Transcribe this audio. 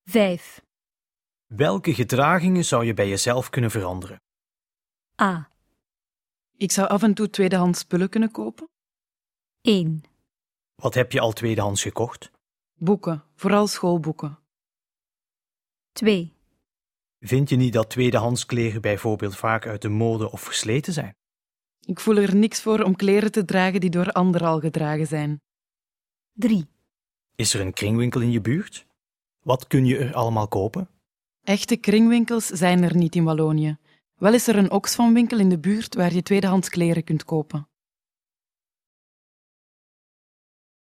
5. Welke gedragingen zou je bij jezelf kunnen veranderen? A. Ik zou af en toe tweedehands spullen kunnen kopen. 1. Wat heb je al tweedehands gekocht? Boeken, vooral schoolboeken. 2. Vind je niet dat tweedehands kleren bijvoorbeeld vaak uit de mode of versleten zijn? Ik voel er niks voor om kleren te dragen die door anderen al gedragen zijn. 3. Is er een kringwinkel in je buurt? Wat kun je er allemaal kopen? Echte kringwinkels zijn er niet in Wallonië. Wel is er een Oxfam-winkel in de buurt waar je tweedehands kleren kunt kopen.